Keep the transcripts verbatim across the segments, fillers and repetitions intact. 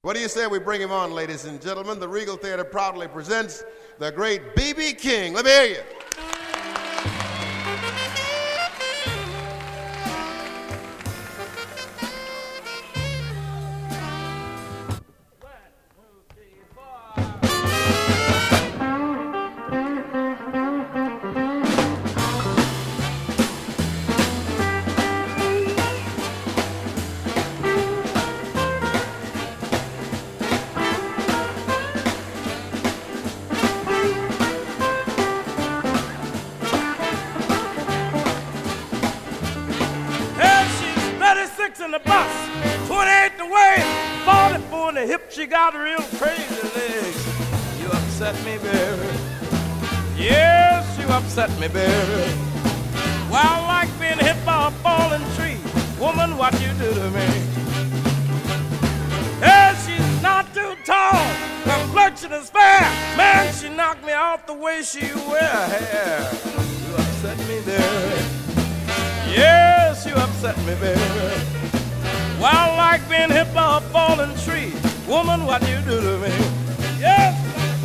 What do you say we bring him on, ladies and gentlemen? The Regal Theater proudly presents the great B B King. Let me hear you. In the bus, twenty-eight the way, forty-four in the hip, she got real crazy legs. You upset me, baby. Yes, you upset me, baby. Well, I like being hit by a falling tree. Woman, what you do to me? Yeah, she's not too tall, complexion is fair. Man, she knocked me off the way she wear her hair. You upset me, baby. Yes, you upset me, baby. Well, I like being hit by a falling tree. Woman, what you do to me? Yes.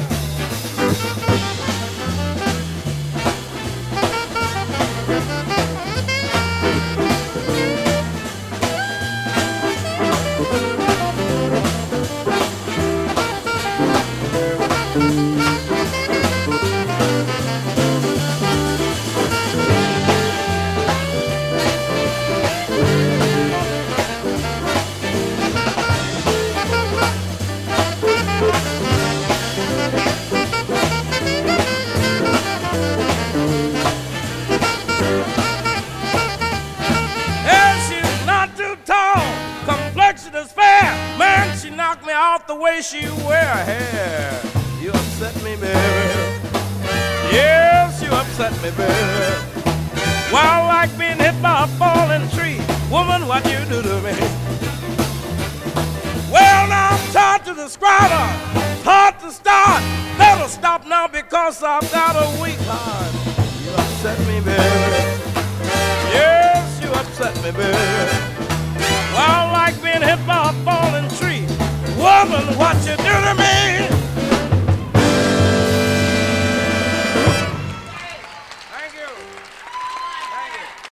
Man, she knocked me off the way she wear her hair. You upset me, baby. Yes, you upset me, baby. Well, I like being hit by a falling tree. Woman, what you do to me? Well, now I'm taught to describe her, taught to start. Better stop now because I've got a weak heart. You upset me, baby. Yes, you upset me, baby. Well, I like being hit by a falling tree. Woman, what you do?